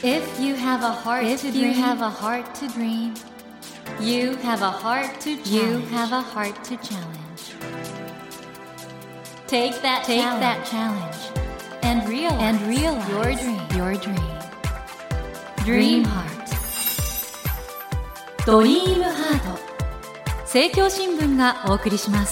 If you have a heart to dream, you have a heart to dream. You have a heart to challenge. You have a heart to challenge. Take that challenge and realize your dream. Dream Heart. ドリームハート。政教新聞がお送りします。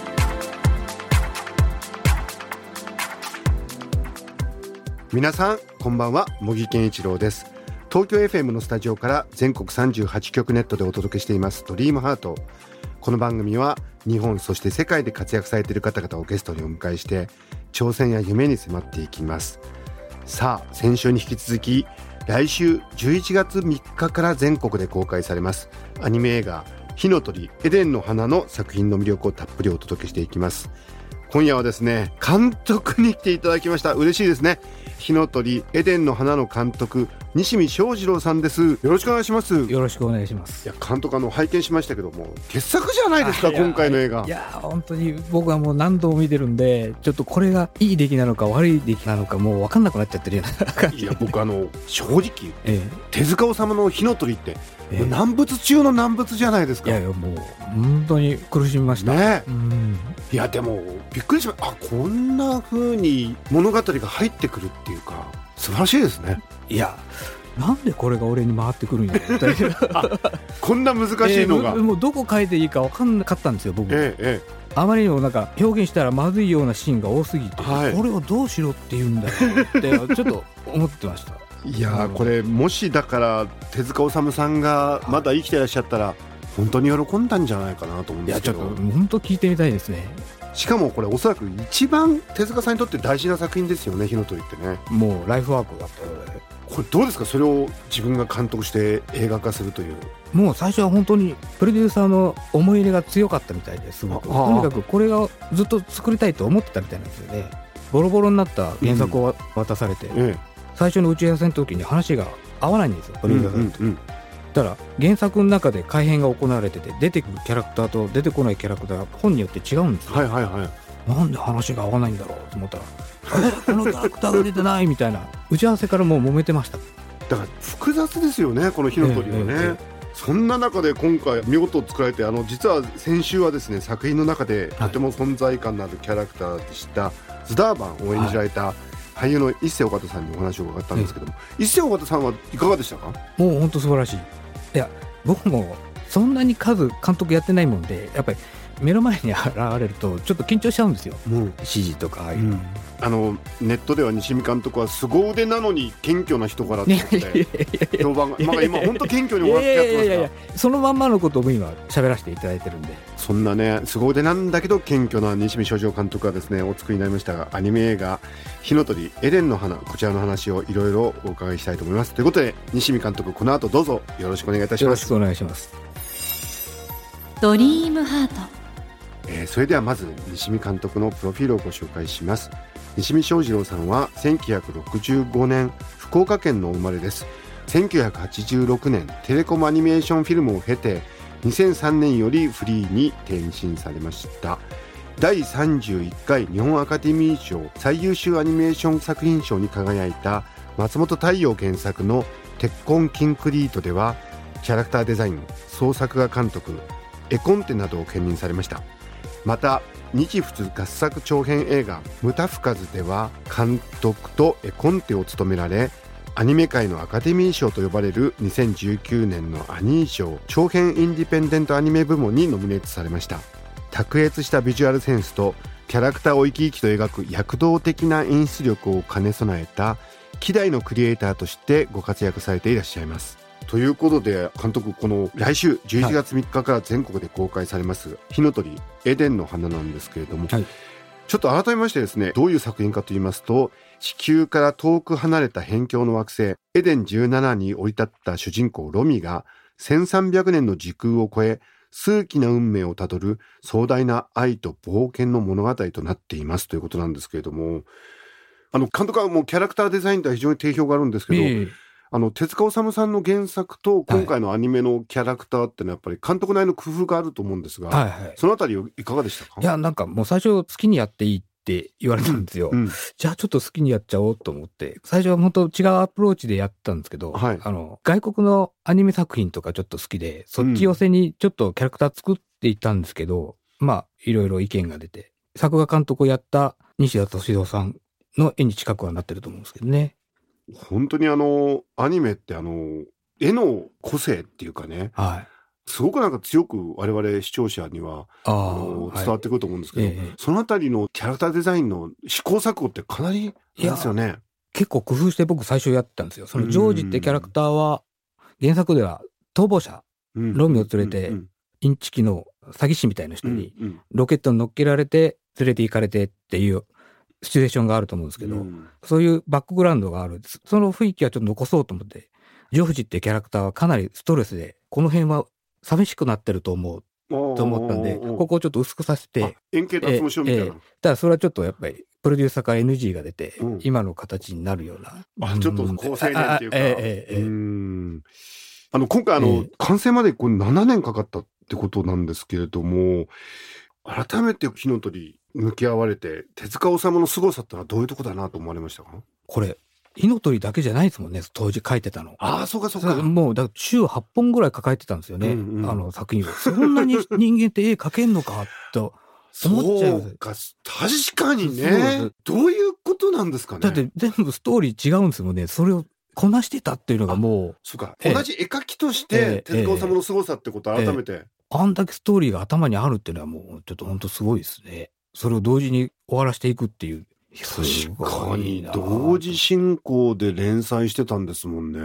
皆さんこんばんは、茂木健一郎です。東京 FM のスタジオから全国38局ネットでお届けしていますドリームハート。この番組は日本そして世界で活躍されている方々をゲストにお迎えして挑戦や夢に迫っていきます。さあ、先週に引き続き来週11月3日から全国で公開されますアニメ映画火の鳥エデンの花の作品の魅力をたっぷりお届けしていきます。今夜はですね、監督に来ていただきました。嬉しいですね。火の鳥エデンの花の監督、西見正次郎さんです。よろしくお願いします。 よろしくお願いします。 いや、監督拝見しましたけども傑作じゃないですか、今回の映画。 いや本当に僕はもう何度も見てるんで、ちょっとこれがいい出来なのか悪い出来なのかもう分かんなくなっちゃってるような感じ。 いや、僕正直、手塚治虫の火の鳥って、難物中の難物じゃないですか。 いやいや、もう本当に苦しみましたね。 いや、でもびっくりしました。こんな風に物語が入ってくるっていうか素晴らしいですね。 いや、なんでこれが俺に回ってくるんやこんな難しいのが、 もうどこ書いていいか分かんなかったんですよ僕。あまりにもなんか表現したらまずいようなシーンが多すぎて、これをどうしろって言うんだろうってちょっと思ってました。 いや、これもしだから手塚治虫さんがまだ生きてらっしゃったら本当に喜んだんじゃないかなと思うんですけど。 いや、ちょっと本当聞いてみたいですね。 しかもこれおそらく一番手塚さんにとって大事な作品ですよね、火の鳥ってね。 もうライフワークだったので。 これどうですか、それを自分が監督して映画化するという。 もう最初は本当にプロデューサーの思い入れが強かったみたいです。すごくとにかくこれがずっと作りたいと思ってたみたいなんですよね。ボロボロになった原作を渡されて、最初の打ち合わせの時に話が合わないんですよ、プロデューサーと。だから原作の中で改編が行われてて、出てくるキャラクターと出てこないキャラクターが本によって違うんですよ。なんで話が合わないんだろうと思ったらこのキャラクターが出てないみたいな打ち合わせからもう揉めてました。 だから複雑ですよね、この火の鳥はね。そんな中で今回見事作られて、実は先週はですね、作品の中でとても存在感のあるキャラクターでした、ズダーバンを演じられた俳優の一世尾形さんにお話を伺ったんですけども、一世尾形さんはいかがでしたか？ もう本当素晴らしい。いや、僕もそんなに数監督やってないもんで、やっぱり目の前に現れるとちょっと緊張しちゃうんですよ、指示とかああいうの。 ネットでは西見監督は凄腕なのに謙虚な人柄って評判が、今本当謙虚に終わってやってますから。 そのまんまのことを今喋らせていただいてるんで。 そんなね、凄腕なんだけど謙虚な西見正次郎監督がですね、お作りになりましたが、アニメ映画火の鳥エデンの花、こちらの話をいろいろお伺いしたいと思います。ということで西見監督、この後どうぞよろしくお願いいたします。 よろしくお願いします。 ドリームハート。 それではまず西見監督のプロフィールをご紹介します。西見正次郎さんは1965年福岡県のお生まれです。1986年テレコムアニメーションフィルムを経て2003年よりフリーに転身されました。第31回日本アカデミー賞最優秀アニメーション作品賞に輝いた松本太陽原作の鉄痕キンクリートではキャラクターデザイン、総作画監督、絵コンテなどを兼任されました。また日仏合作長編映画ムタフカズでは監督と絵コンテを務められ、アニメ界のアカデミー賞と呼ばれる2019年のアニー賞長編インディペンデントアニメ部門にノミネートされました。卓越したビジュアルセンスとキャラクターを生き生きと描く躍動的な演出力を兼ね備えた希代のクリエイターとしてご活躍されていらっしゃいます。ということで監督、この来週11月3日から全国で公開されます火の鳥エデンの花なんですけれども、ちょっと改めましてですね、どういう作品かと言いますと、地球から遠く離れた辺境の惑星エデン17に降り立った主人公ロミが1300年の時空を超え数奇な運命をたどる壮大な愛と冒険の物語となっていますということなんですけれども、監督はもうキャラクターデザインとは非常に定評があるんですけど、手塚治虫さんの原作と今回のアニメのキャラクターってのはやっぱり監督なりの工夫があると思うんですが、そのあたりいかがでしたか？ いや、なんかもう最初好きにやっていいっって言われたんですよ。 うんうん、 じゃあちょっと好きにやっちゃおうと思って、最初は本当違うアプローチでやったんですけど、 はい、 外国のアニメ作品とかちょっと好きで、そっち寄せにちょっとキャラクター作っていったんですけど、まあ、いろいろ意見が出て、作画監督をやった西田敏郎さんの絵に近くはなってると思うんですけどね。 本当にアニメって絵の個性っていうかね、 はい。 すごくなんか強く我々視聴者には伝わってくると思うんですけど、そのあたりのキャラクターデザインの試行錯誤ってかなりですよね。 結構工夫して僕最初やったんですよ。そのジョージってキャラクターは原作では逃亡者、ロミオを連れてインチキの詐欺師みたいな人にロケットに乗っけられて連れて行かれてっていうシチュエーションがあると思うんですけど、そういうバックグラウンドがある。その雰囲気はちょっと残そうと思って、ジョージってキャラクターはかなりストレスで、この辺は寂しくなってると思うと思ったんで、ここをちょっと薄くさせて、 円形脱毛症みたいな。 ただそれはちょっとやっぱりプロデューサーから NG が出て、今の形になるような。 ちょっと高青年っていうか。今回完成までこれ7年かかったってことなんですけれども、改めて火の鳥向き合われて、手塚治虫の凄さってのはどういうとこだなと思われましたか？ これ火の鳥だけじゃないですもんね、当時書いてたの。 ああ、そうかそうか。 もうだから週8本ぐらい抱えてたんですよね、作品を。そんなに人間って絵描けんのかと思っちゃいます。 そうか、確かにね。どういうことなんですかね。 だって全部ストーリー違うんですもんね。それをこなしてたっていうのがもう。 そうか。同じ絵描きとして手塚治虫の凄さってことを改めて。 あんだけストーリーが頭にあるっていうのはもうちょっと本当すごいですね。それを同時に終わらせていくっていう。 確かに同時進行で連載してたんですもんね。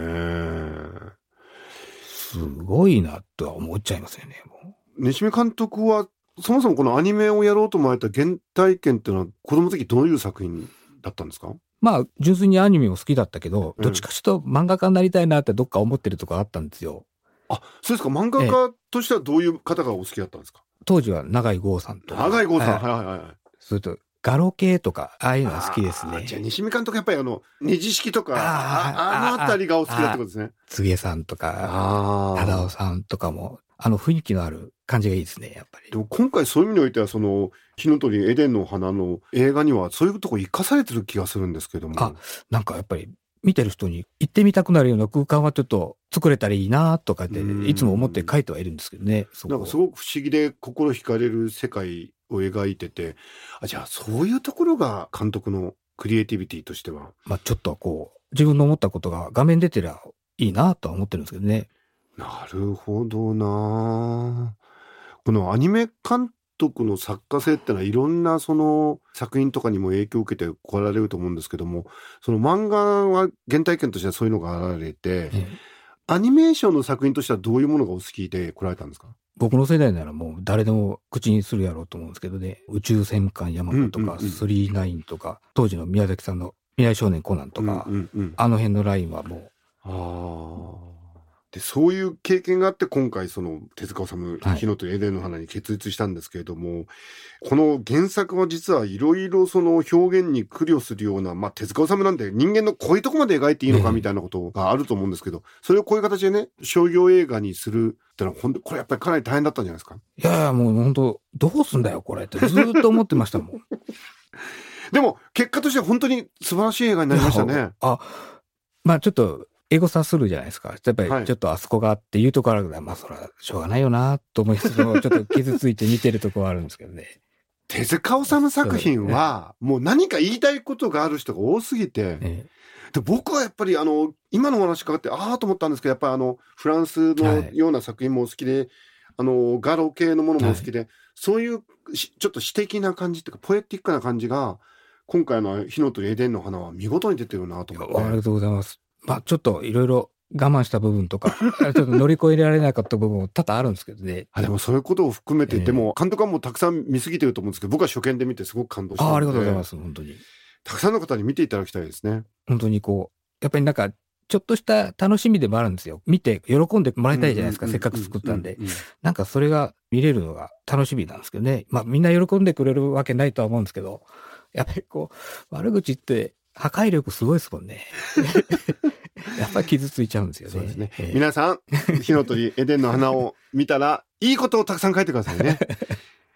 すごいなとは思っちゃいますよね。 西見監督はそもそもこのアニメをやろうと思われた原体験っていうのは子供の時どういう作品だったんですか？ まあ純粋にアニメも好きだったけど、どっちかというと漫画家になりたいなってどっか思ってるとこあったんですよ。 あ、そうですか。漫画家としてはどういう方がお好きだったんですか？ 当時は永井豪さんとか。 永井豪さん、はい。 それとガロ系とか、ああいうのが好きですね。 じゃあ西見監督やっぱりネジ式とか、あのあたりがお好きだってことですね。 柘植さんとか、忠夫さんとかも、雰囲気のある感じがいいですね、やっぱり。 でも今回そういう意味においては、火の鳥エデンの花の映画にはそういうとこ生かされてる気がするんですけども。 なんかやっぱり見てる人に行ってみたくなるような空間はちょっと作れたらいいなとかっていつも思って書いてはいるんですけどね。 なんかすごく不思議で心惹かれる世界を描いてて、じゃあそういうところが監督のクリエイティビティとしては。 ちょっと自分の思ったことが画面出てりゃいいなとは思ってるんですけどね。 なるほどな。このアニメ監督の作家性ってのはいろんな作品とかにも影響を受けて来られると思うんですけども、その漫画は原体験としてはそういうのが現れて、アニメーションの作品としてはどういうものがお好きで来られたんですか？ 僕の世代ならもう誰でも口にするやろうと思うんですけどね、宇宙戦艦ヤマトとか、39とか、当時の宮崎さんの未来少年コナンとか、あの辺のラインはもう。 でそういう経験があって今回手塚治虫火の鳥エデンの花に決立したんですけれども、この原作は実はいろいろ表現に苦慮するような、手塚治虫なんで人間のこういうとこまで描いていいのかみたいなことがあると思うんですけど、それをこういう形でね商業映画にするってのは本当これやっぱりかなり大変だったんじゃないですか？ いやもう本当どうすんだよこれってずっと思ってましたもん。 でも結果としては本当に素晴らしい映画になりましたね。 ちょっとエゴサするじゃないですか。やっぱりちょっとあそこがっていうところあるから、それはしょうがないよなと思いつつも、ちょっと傷ついて見てるところはあるんですけどね。 手塚治虫作品は、もう何か言いたいことがある人が多すぎて、で僕はやっぱり今のお話伺って、と思ったんですけど、やっぱりフランスのような作品も好きで、ガロ系のものも好きで、そういうちょっと詩的な感じっていうか、ポエティックな感じが、今回の火の鳥エデンの花は見事に出てるなと思って。 ありがとうございます。ちょっといろいろ我慢した部分とか、ちょっと乗り越えられなかった部分も多々あるんですけどね。 でもそういうことを含めて、でも監督はもうたくさん見すぎてると思うんですけど、僕は初見で見てすごく感動したので。 ありがとうございます、本当に。 たくさんの方に見ていただきたいですね。 本当にやっぱりなんか、ちょっとした楽しみでもあるんですよ。見て喜んでもらいたいじゃないですか、せっかく作ったんで。なんかそれが見れるのが楽しみなんですけどね。みんな喜んでくれるわけないとは思うんですけど、やっぱり悪口って破壊力すごいですもんね。やっぱり傷ついちゃうんですよね。 そうですね。皆さん、火の鳥エデンの花を見たら、いいことをたくさん書いてくださいね。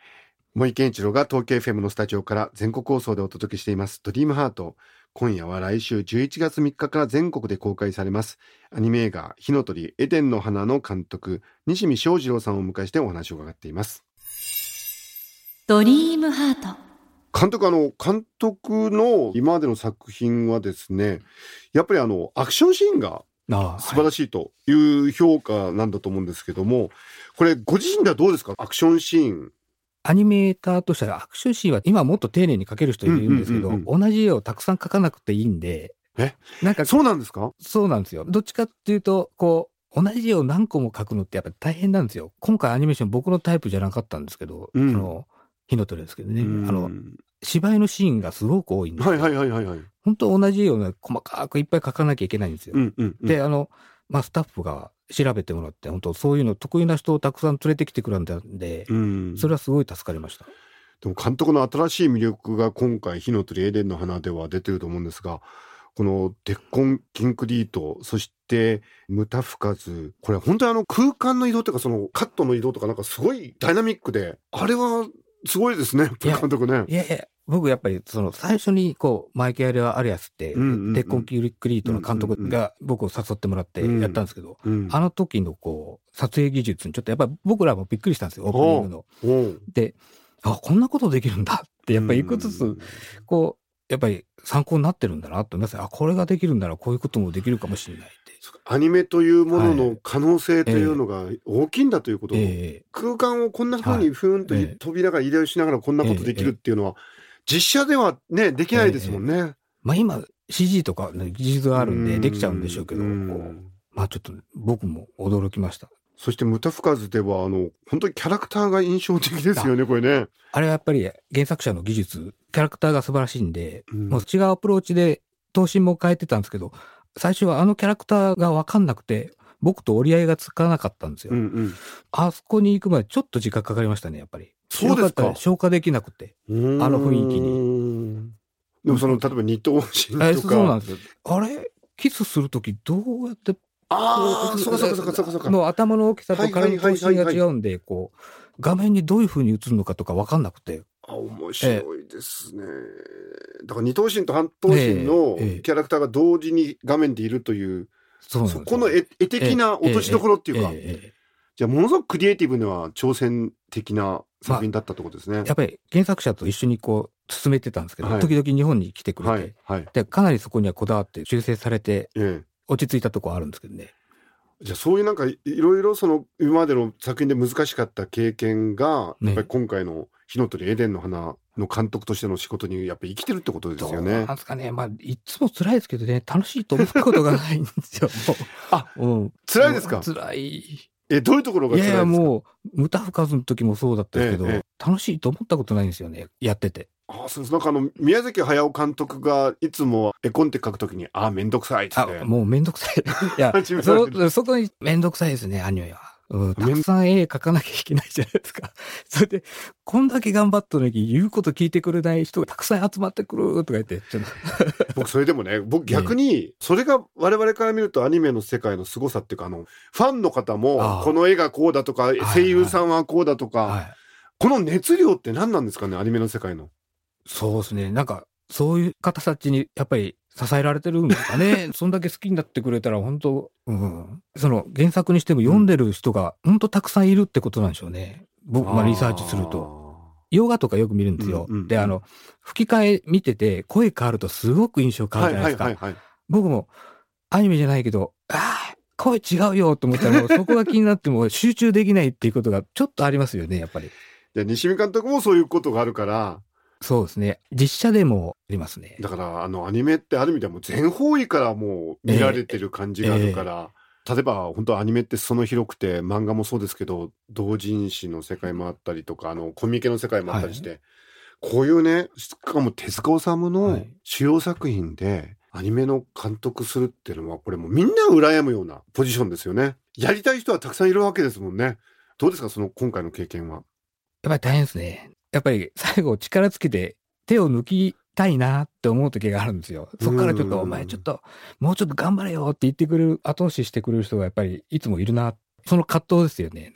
森健一郎が東京 FM のスタジオから全国放送でお届けしていますドリームハート。今夜は来週11月3日から全国で公開されますアニメ映画火の鳥エデンの花の監督西見正二郎さんをお迎えしてお話を伺っています。 ドリームハート。 監督の今までの作品はですね、やっぱりアクションシーンが素晴らしいという評価なんだと思うんですけども、これご自身ではどうですか？アクションシーン。 アニメーターとしてはアクションシーンは今もっと丁寧に描ける人いるんですけど、同じ絵をたくさん描かなくていいんで。 なんかそうなんですか？そうなんですよ。どっちかっていうと同じ絵を何個も描くのってやっぱり大変なんですよ。今回アニメーション僕のタイプじゃなかったんですけど、火の鳥ですけどね、芝居のシーンがすごく多いんですよ。本当同じ絵をね細かくいっぱい描かなきゃいけないんですよ。でスタッフが調べてもらって本当そういうの得意な人をたくさん連れてきてくれたんで、それはすごい助かりました。 でも監督の新しい魅力が今回火の鳥エデンの花では出てると思うんですが、このデッコンキンクリート、そしてムタフカズ、これ本当に空間の移動というかそのカットの移動とかなんかすごいダイナミックで、あれはすごいですね、監督ね。 いや僕やっぱり最初にマイケル・アリアスってデッコンキンクリートの監督が僕を誘ってもらってやったんですけど、あの時の撮影技術にちょっとやっぱり僕らもびっくりしたんですよ、オープニングの。で、こんなことできるんだってやっぱりいくつつやっぱり参考になってるんだなと思います。これができるんならこういうこともできるかもしれないって。 アニメというものの可能性というのが大きいんだということを、空間をこんな風にふーんと飛びながら移動しながらこんなことできるっていうのは、実写ではねできないですもんね。 今 CG とか、ね、技術があるんでできちゃうんでしょうけど、ちょっと僕も驚きました。 そしてムタフカズでは本当にキャラクターが印象的ですよね、これね。 あれはやっぱり原作者の技術、キャラクターが素晴らしいんで、もう違うアプローチで頭身も変えてたんですけど、最初はキャラクターが分かんなくて僕と折り合いがつかなかったんですよ。あそこに行くまでちょっと時間かかりましたね、やっぱり。 そうですか。 消化できなくて、雰囲気に。 でも例えば二頭身とか。 そうなんですよ。あれキスするときどうやってそうか。 の頭の大きさと体の頭身が違うんで、画面にどういう風に映るのかとか分かんなくて。 面白いですね。だから二頭身と半頭身のキャラクターが同時に画面でいるという、そこの絵的な落としどころっていうか、じゃあものすごくクリエイティブには挑戦的な作品だったってことですね。 やっぱり原作者と一緒に進めてたんですけど、時々日本に来てくれて、でかなりそこにはこだわって修正されて、落ち着いたところあるんですけどね。 じゃあそういうなんかいろいろ今までの作品で難しかった経験が、やっぱり今回の火の鳥エデンの花の監督としての仕事にやっぱり生きてるってことですよね。 どうなんですかね。いつも辛いですけどね、楽しいと思ったことがないんですよ。 辛いですか？ 辛い。 どういうところが辛いですか？ もうムタフカズの時もそうだったんですけど、楽しいと思ったことないんですよね、やってて。 そうです。なんか宮崎駿監督がいつも絵コンテ描くときにめんどくさいって。 もうめんどくさい。いやそこにめんどくさいですね、アニメは。たくさん絵描かなきゃいけないじゃないですか。それでこんだけ頑張ったのに言うこと聞いてくれない人がたくさん集まってくるとか言って僕それでもね、僕逆にそれが我々から見るとアニメの世界の凄さっていうか、ファンの方もこの絵がこうだとか声優さんはこうだとか、この熱量って何なんですかね、アニメの世界の。 そうですね。なんかそういう方たちにやっぱり支えられてるんですかね。そんだけ好きになってくれたら本当、その原作にしても読んでる人が本当たくさんいるってことなんでしょうね。僕リサーチすると洋画とかよく見るんですよ。で吹き替え見てて声変わるとすごく印象変わるじゃないですか。僕もアニメじゃないけど声違うよと思ったらそこが気になっても集中できないっていうことがちょっとありますよね、やっぱり。 西見監督もそういうことがあるから。 そうですね。実写でもありますね。 だからアニメってある意味ではもう全方位からもう見られてる感じがあるから、例えば本当アニメって裾野広くて漫画もそうですけど同人誌の世界もあったりとかコミケの世界もあったりして、こういうね、しかも手塚治虫の主要作品でアニメの監督するっていうのはこれもうみんな羨むようなポジションですよね。やりたい人はたくさんいるわけですもんね。どうですか、今回の経験は。 やっぱり大変ですね。やっぱり最後力つけて手を抜きたいなって思う時があるんですよ。そこからちょっとお前ちょっともうちょっと頑張れよって言ってくれる、後押ししてくれる人がやっぱりいつもいるな。その葛藤ですよね。なんか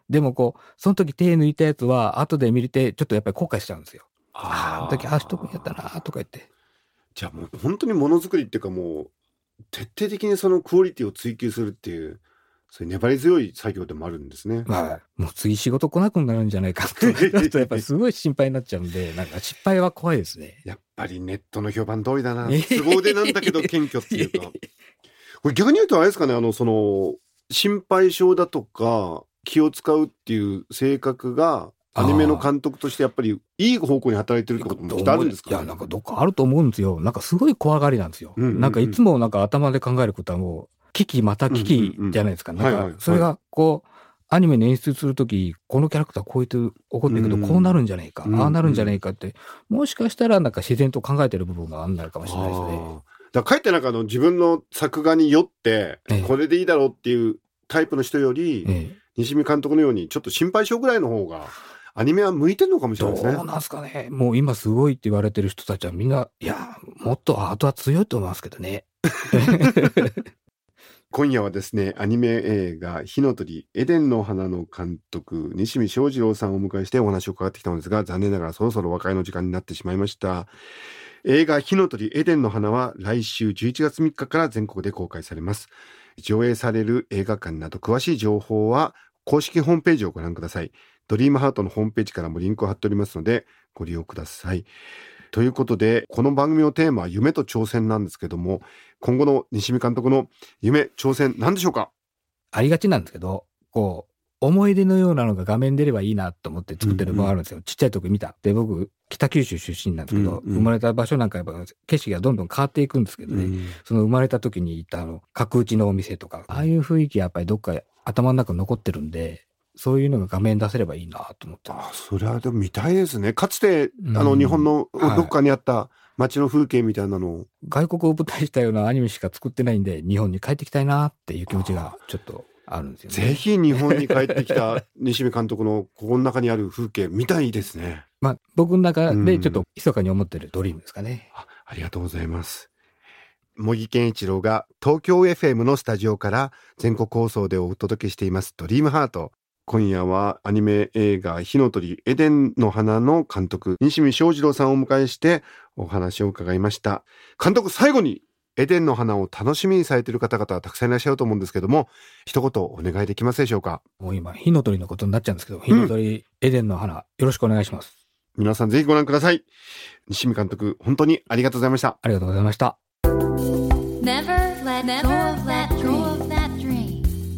でもこうその時手抜いたやつは後で見れてちょっとやっぱり後悔しちゃうんですよ。あの時しとくんやったなとか言って。 じゃあもう本当にものづくりっていうか、もう徹底的にそのクオリティを追求するっていう、そういう粘り強い作業でもあるんですね。 はい。もう次仕事来なくなるんじゃないかとだとやっぱりすごい心配になっちゃうんで、なんか失敗は怖いですね。 やっぱりネットの評判通りだな。凄腕なんだけど謙虚っていうか。これ逆に言うとあれですかね、その心配性だとか気を使うっていう性格がアニメの監督としてやっぱりいい方向に働いてるってこともきっとあるんですかね。 いや、なんかどっかあると思うんですよ。なんかすごい怖がりなんですよ。なんかいつもなんか頭で考えることはもう危機また危機じゃないですか。なんかそれがこうアニメに演出するとき、このキャラクターこうやって起こっていくとこうなるんじゃないか、ああなるんじゃないかって、もしかしたらなんか自然と考えてる部分があんないかもしれないですね。 だからかえってなんか自分の作画によってこれでいいだろうっていうタイプの人より、西見監督のようにちょっと心配性ぐらいの方がアニメは向いてるのかもしれないですね。 どうなんですかね。もう今すごいって言われてる人たちはみんな、いや、もっとアートは強いと思いますけどね。 今夜はですね、アニメ映画火の鳥エデンの花の監督西見正二郎さんをお迎えしてお話を伺ってきたのですが、残念ながらそろそろお別れの時間になってしまいました。映画火の鳥エデンの花は来週11月3日から全国で公開されます。上映される映画館など詳しい情報は公式ホームページをご覧ください。ドリームハートのホームページからもリンクを貼っておりますのでご利用ください。ということで、この番組のテーマは夢と挑戦なんですけども、今後の西見監督の夢、挑戦何でしょうか？ ありがちなんですけど、こう思い出のようなのが画面出ればいいなと思って作ってるものがあるんですよ。ちっちゃい時見た。で、僕北九州出身なんですけど、生まれた場所なんかやっぱ景色がどんどん変わっていくんですけどね、その生まれた時に行った角打ちのお店とか、ああいう雰囲気やっぱりどっか頭の中に残ってるんで、そういうのが画面出せればいいなと思ってます。 それはでも見たいですね。かつて日本のどっかにあった街の風景みたいなのを、 外国を舞台したようなアニメしか作ってないんで、日本に帰ってきたいなっていう気持ちがちょっとあるんですよね。 ぜひ日本に帰ってきた西見監督のここの中にある風景見たいですね。 まあ僕の中でちょっと密かに思ってるドリームですかね。 ありがとうございます。茂木健一郎が東京 FM のスタジオから全国放送でお届けしていますドリームハート。今夜はアニメ映画火の鳥エデンの花の監督西見正二郎さんをお迎えしてお話を伺いました。監督、最後にエデンの花を楽しみにされている方々はたくさんいらっしゃると思うんですけども、一言お願いできますでしょうか？ もう今火の鳥のことになっちゃうんですけど、火の鳥エデンの花、よろしくお願いします。 皆さんぜひご覧ください。西見監督、本当にありがとうございました。 ありがとうございました。 Never let go of that dream.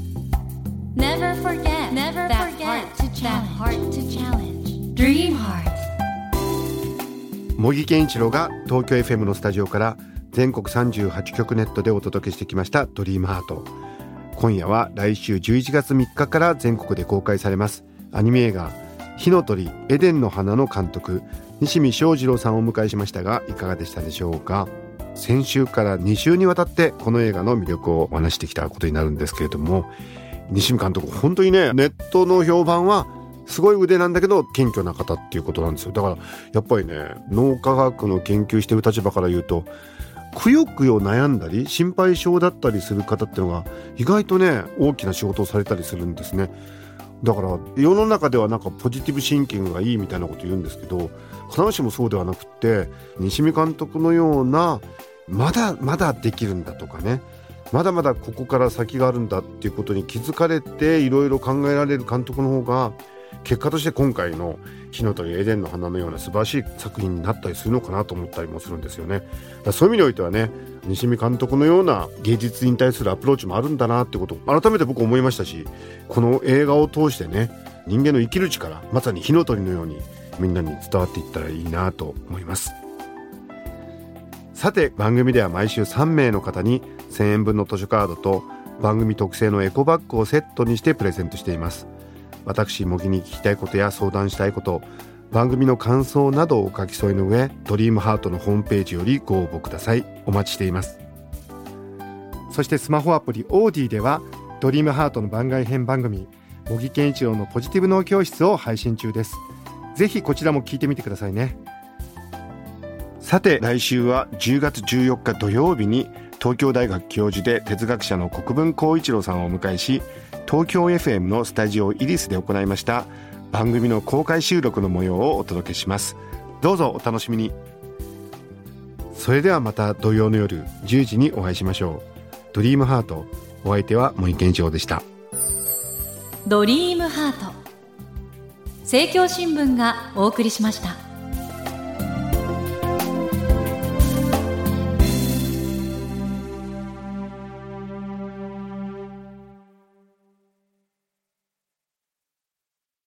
Never forget that heart to challenge. Dream Heart. 茂木健一郎が東京 FM のスタジオから全国38局ネットでお届けしてきましたドリームハート。今夜は来週11月3日から全国で公開されますアニメ映画火の鳥エデンの花の監督西見正二郎さんをお迎えしましたが、いかがでしたでしょうか？先週から2週にわたってこの映画の魅力をお話してきたことになるんですけれども、西見監督本当にね、ネットの評判はすごい腕なんだけど謙虚な方っていうことなんですよ。だからやっぱりね、脳科学の研究している立場から言うと、くよくよ悩んだり心配性だったりする方っていうのが意外とね、大きな仕事をされたりするんですね。だから世の中ではなんかポジティブシンキングがいいみたいなこと言うんですけど、必ずしもそうではなくって、西見監督のようなまだまだできるんだとかね、まだまだここから先があるんだっていうことに気づかれていろいろ考えられる監督の方が、結果として今回の火の鳥エデンの花のような素晴らしい作品になったりするのかなと思ったりもするんですよね。だからそういう意味においてはね、西見監督のような芸術に対するアプローチもあるんだなってことを改めて僕思いましたし、この映画を通してね、人間の生きる力、まさに火の鳥のようにみんなに伝わっていったらいいなと思います。さて、番組では毎週3名の方に1000円分の図書カードと番組特製のエコバッグをセットにしてプレゼントしています。私茂木に聞きたいことや相談したいこと、番組の感想などをお書き添えの上、ドリームハートのホームページよりご応募ください。お待ちしています。そしてスマホアプリオーディではドリームハートの番外編番組茂木健一郎のポジティブ脳教室を配信中です。ぜひこちらも聞いてみてくださいね。 さて来週は10月14日土曜日に東京大学教授で哲学者の国分光一郎さんをお迎えし、東京 FM のスタジオイリスで行いました番組の公開収録の模様をお届けします。どうぞお楽しみに。それではまた土曜の夜10時にお会いしましょう。ドリームハート、お相手は森健一郎でした。 ドリームハート、政教新聞がお送りしました。